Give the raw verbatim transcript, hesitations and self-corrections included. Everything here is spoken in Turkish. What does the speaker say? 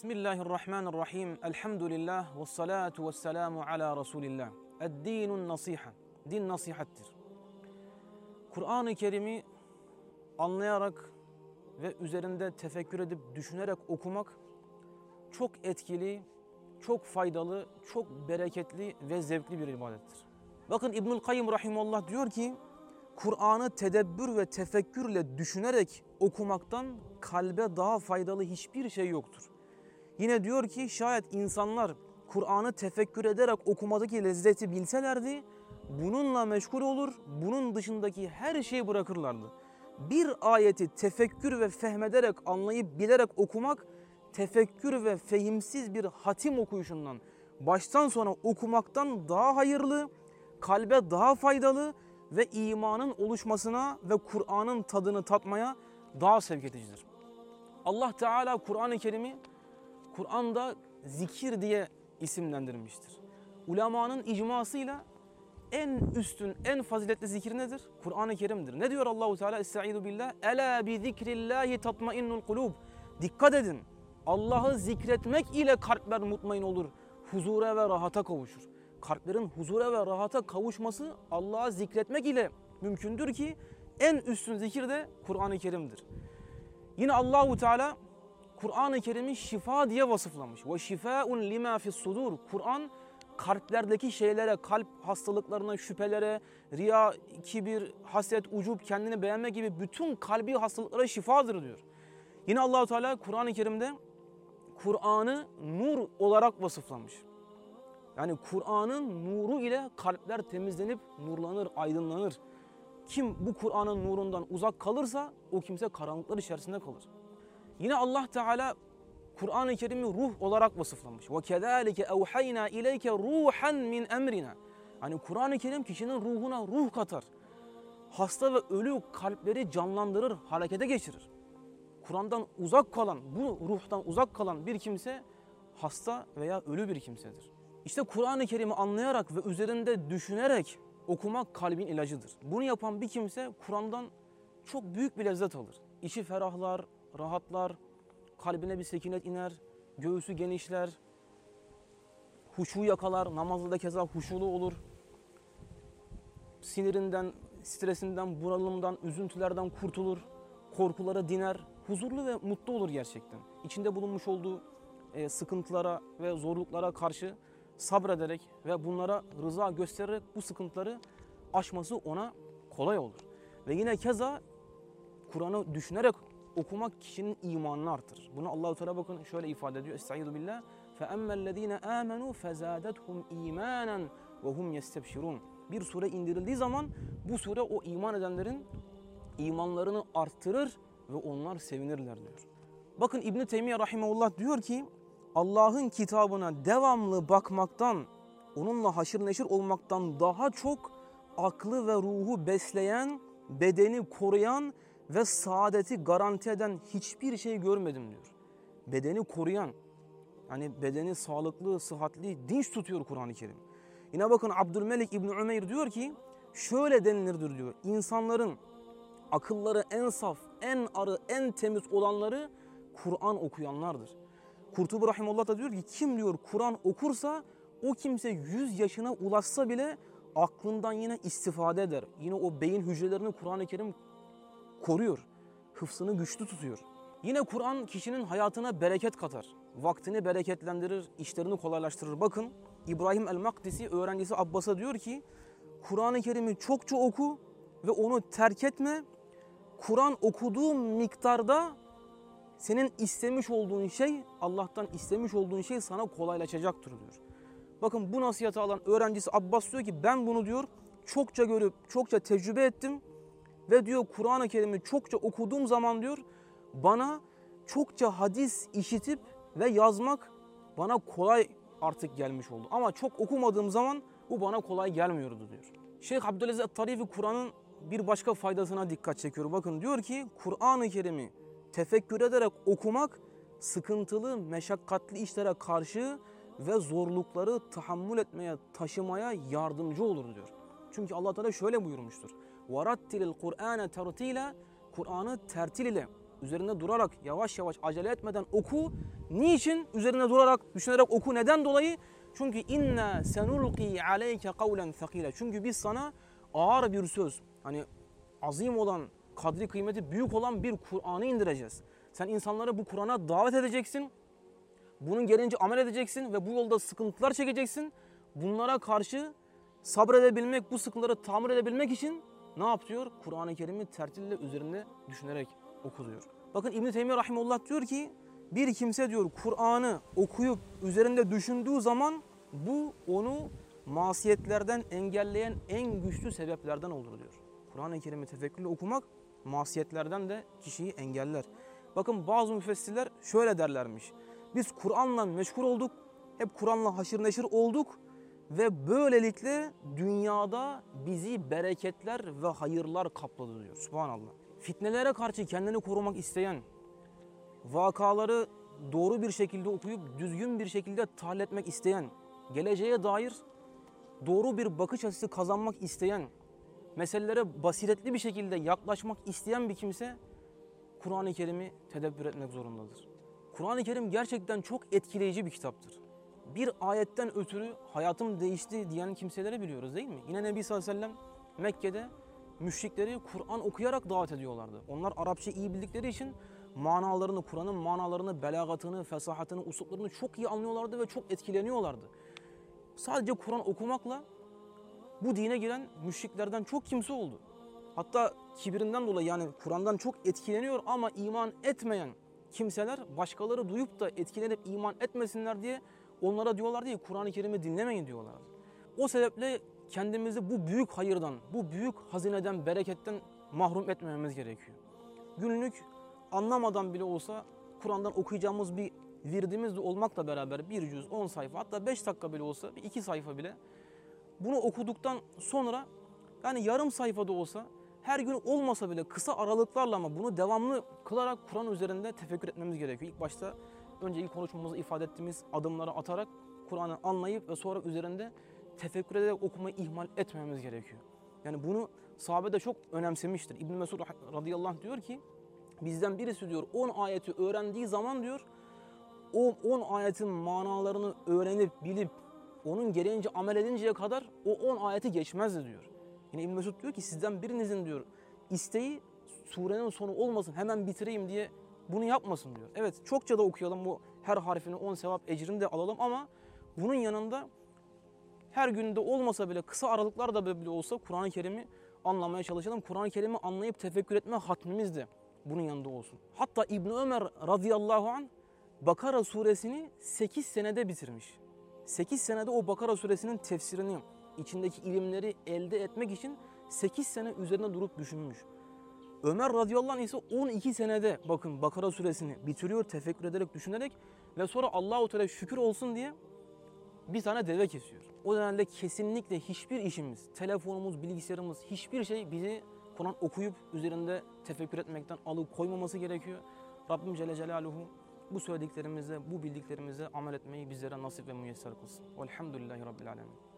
Bismillahirrahmanirrahim. Elhamdülillah ve salatu ve selamu ala Resulillah. Eddinun nasiha. Din nasihattir. Kur'an-ı Kerim'i anlayarak ve üzerinde tefekkür edip düşünerek okumak çok etkili, çok faydalı, çok bereketli ve zevkli bir ibadettir. Bakın İbnül Kayyım Rahimullah diyor ki, Kur'an'ı tedebbür ve tefekkürle düşünerek okumaktan kalbe daha faydalı hiçbir şey yoktur. Yine diyor ki şayet insanlar Kur'an'ı tefekkür ederek okumadaki lezzeti bilselerdi, bununla meşgul olur, bunun dışındaki her şeyi bırakırlardı. Bir ayeti tefekkür ve fehmederek, anlayıp bilerek okumak, tefekkür ve fehimsiz bir hatim okuyuşundan, baştan sona okumaktan daha hayırlı, kalbe daha faydalı ve imanın oluşmasına ve Kur'an'ın tadını tatmaya daha sevk edicidir. Allah Teala Kur'an-ı Kerim'i Kur'an'da zikir diye isimlendirmiştir. Ulemanın icmasıyla en üstün, en faziletli zikir nedir? Kur'an-ı Kerim'dir. Ne diyor Allahu Teala? Estaizu billah. Ela bi zikrillahi tatmainnul kulub. Dikkat edin. Allah'ı zikretmek ile kalpler mutmain olur. Huzura ve rahata kavuşur. Kalplerin huzura ve rahata kavuşması Allah'ı zikretmek ile mümkündür ki en üstün zikir de Kur'an-ı Kerim'dir. Yine Allahu Teala Kur'an-ı Kerim'i şifa diye vasıflamış. Ve şifaun lima fis sudur. Kur'an kalplerdeki şeylere, kalp hastalıklarına, şüphelere, riya, kibir, haset, ucub, kendini beğenme gibi bütün kalbi hastalıklara şifadır diyor. Yine Allahu Teala Kur'an-ı Kerim'de Kur'an'ı nur olarak vasıflamış. Yani Kur'an'ın nuru ile kalpler temizlenip nurlanır, aydınlanır. Kim bu Kur'an'ın nurundan uzak kalırsa o kimse karanlıklar içerisinde kalır. Yine Allah Teala Kur'an-ı Kerim'i ruh olarak vasıflamış. وَكَذَٰلِكَ اَوْحَيْنَا اِلَيْكَ رُوحًا مِنْ اَمْرِنَا. Hani Kur'an-ı Kerim kişinin ruhuna ruh katar. Hasta ve ölü kalpleri canlandırır, harekete geçirir. Kur'an'dan uzak kalan, bu ruhtan uzak kalan bir kimse hasta veya ölü bir kimsedir. İşte Kur'an-ı Kerim'i anlayarak ve üzerinde düşünerek okumak kalbin ilacıdır. Bunu yapan bir kimse Kur'an'dan çok büyük bir lezzet alır. İçi ferahlar, rahatlar, kalbine bir sekinet iner, göğsü genişler, huşu yakalar, namazda da keza huşulu olur. Sinirinden, stresinden, bunalımdan, üzüntülerden kurtulur, korkulara diner, huzurlu ve mutlu olur gerçekten. İçinde bulunmuş olduğu e, sıkıntılara ve zorluklara karşı sabrederek ve bunlara rıza göstererek bu sıkıntıları aşması ona kolay olur. Ve yine keza Kur'an'ı düşünerek okumak kişinin imanını artırır. Bunu Allah-u Teala bakın şöyle ifade ediyor. Estaizu billah. فَاَمَّا الَّذ۪ينَ آمَنُوا فَزَادَتْهُمْ اِيمَانًا وَهُمْ يَسْتَبْشِرُونَ. Bir sure indirildiği zaman bu sure o iman edenlerin imanlarını arttırır ve onlar sevinirler diyor. Bakın İbn-i Teymiye Rahimahullah diyor ki Allah'ın kitabına devamlı bakmaktan, onunla haşır neşir olmaktan daha çok aklı ve ruhu besleyen, bedeni koruyan ve saadeti garanti eden hiçbir şey görmedim diyor. Bedeni koruyan, yani bedeni sağlıklı, sıhhatli, dinç tutuyor Kur'an-ı Kerim. Yine bakın Abdülmelik İbni Ümeyr diyor ki şöyle denilirdir diyor. İnsanların akılları en saf, en arı, en temiz olanları Kur'an okuyanlardır. Kurtubi Rahimullah da diyor ki kim diyor Kur'an okursa o kimse yüz yaşına ulaşsa bile aklından yine istifade eder. Yine o beyin hücrelerini Kur'an-ı Kerim koruyor. Hıfzını güçlü tutuyor. Yine Kur'an kişinin hayatına bereket katar. Vaktini bereketlendirir, işlerini kolaylaştırır. Bakın İbrahim el-Makdisi öğrencisi Abbas'a diyor ki Kur'an-ı Kerim'i çokça oku ve onu terk etme. Kur'an okuduğun miktarda senin istemiş olduğun şey, Allah'tan istemiş olduğun şey sana kolaylaşacaktır diyor. Bakın bu nasihatı alan öğrencisi Abbas diyor ki ben bunu diyor çokça görüp çokça tecrübe ettim. Ve diyor Kur'an-ı Kerim'i çokça okuduğum zaman diyor bana çokça hadis işitip ve yazmak bana kolay artık gelmiş oldu. Ama çok okumadığım zaman bu bana kolay gelmiyordu diyor. Şeyh Abdülaziz et-Tarifi Kur'an'ın bir başka faydasına dikkat çekiyor. Bakın diyor ki Kur'an-ı Kerim'i tefekkür ederek okumak sıkıntılı, meşakkatli işlere karşı ve zorlukları tahammül etmeye, taşımaya yardımcı olur diyor. Çünkü Allah Teala şöyle buyurmuştur. وَرَتِّلِ الْقُرْآنَ تَرْتِيلًا Kur'an'ı tertil ile üzerinde durarak, yavaş yavaş acele etmeden oku. Niçin? Üzerinde durarak, düşünerek oku. Neden dolayı? Çünkü inna senulqi aleyke kavlen thakila. Çünkü biz sana ağır bir söz, hani azim olan, kadri kıymeti büyük olan bir Kur'an'ı indireceğiz. Sen insanları bu Kur'an'a davet edeceksin. Bunun gereğince amel edeceksin ve bu yolda sıkıntılar çekeceksin. Bunlara karşı sabredebilmek, bu sıkıntıları tamir edebilmek için ne yapıyor? Kur'an-ı Kerim'i tertille üzerinde düşünerek oku diyor. Bakın İbn-i Teymiye Rahimullah diyor ki, bir kimse diyor Kur'an'ı okuyup üzerinde düşündüğü zaman bu onu masiyetlerden engelleyen en güçlü sebeplerden olur diyor. Kur'an-ı Kerim'i tefekkürle okumak masiyetlerden de kişiyi engeller. Bakın bazı müfessirler şöyle derlermiş. Biz Kur'an'la meşgul olduk, hep Kur'an'la haşır neşir olduk ve böylelikle dünyada bizi bereketler ve hayırlar kapladı diyor. Subhanallah. Fitnelere karşı kendini korumak isteyen, vakaları doğru bir şekilde okuyup düzgün bir şekilde tahlil etmek isteyen, geleceğe dair doğru bir bakış açısı kazanmak isteyen, meselelere basiretli bir şekilde yaklaşmak isteyen bir kimse Kur'an-ı Kerim'i tedebbür etmek zorundadır. Kur'an-ı Kerim gerçekten çok etkileyici bir kitaptır. Bir ayetten ötürü hayatım değişti diyen kimseleri biliyoruz değil mi? Yine Nebi sallallahu aleyhi ve sellem Mekke'de müşrikleri Kur'an okuyarak davet ediyorlardı. Onlar Arapça iyi bildikleri için manalarını, Kur'an'ın manalarını, belagatını, fesahatını, usluplarını çok iyi anlıyorlardı ve çok etkileniyorlardı. Sadece Kur'an okumakla bu dine giren müşriklerden çok kimse oldu. Hatta kibirinden dolayı, yani Kur'an'dan çok etkileniyor ama iman etmeyen kimseler başkaları duyup da etkilenip iman etmesinler diye onlara diyorlar diye Kur'an-ı Kerim'i dinlemeyin diyorlar. O sebeple kendimizi bu büyük hayırdan, bu büyük hazineden, bereketten mahrum etmememiz gerekiyor. Günlük anlamadan bile olsa Kur'an'dan okuyacağımız bir virdimiz de olmakla beraber bir cüz, on sayfa, hatta beş dakika bile olsa, bir iki sayfa bile bunu okuduktan sonra, yani yarım sayfada olsa, her gün olmasa bile kısa aralıklarla ama bunu devamlı kılarak Kur'an üzerinde tefekkür etmemiz gerekiyor. İlk başta önceki konuşmamızda ifade ettiğimiz adımları atarak Kur'an'ı anlayıp ve sonra üzerinde tefekkür ederek okumayı ihmal etmememiz gerekiyor. Yani bunu sahabe de çok önemsemiştir. İbn Mesud radıyallahu anh diyor ki, bizden birisi diyor on ayeti öğrendiği zaman diyor, o on ayetin manalarını öğrenip bilip onun gereğince amel edinceye kadar o on ayeti geçmezdi diyor. Yine İbn Mesud diyor ki, sizden birinizin diyor isteği surenin sonu olmasın, hemen bitireyim diye bunu yapmasın diyor. Evet, çokça da okuyalım, bu her harfini on sevap ecrini de alalım ama bunun yanında her günde olmasa bile kısa aralıklarda bile olsa Kur'an-ı Kerim'i anlamaya çalışalım. Kur'an-ı Kerim'i anlayıp tefekkür etme hatmimiz de bunun yanında olsun. Hatta İbn Ömer radıyallahu anh Bakara suresini sekiz senede bitirmiş. sekiz senede o Bakara suresinin tefsirini, içindeki ilimleri elde etmek için sekiz sene üzerine durup düşünmüş. Ömer radıyallahu anh ise on iki senede bakın Bakara suresini bitiriyor, tefekkür ederek, düşünerek ve sonra Allahu Teala şükür olsun diye bir tane deve kesiyor. O dönemde kesinlikle hiçbir işimiz, telefonumuz, bilgisayarımız, hiçbir şey bizi Kur'an okuyup üzerinde tefekkür etmekten alıkoymaması gerekiyor. Rabbim Celle Celaluhu bu söylediklerimize, bu bildiklerimize amel etmeyi bizlere nasip ve müyesser kılsın. Velhamdülillahi Rabbil Alemin.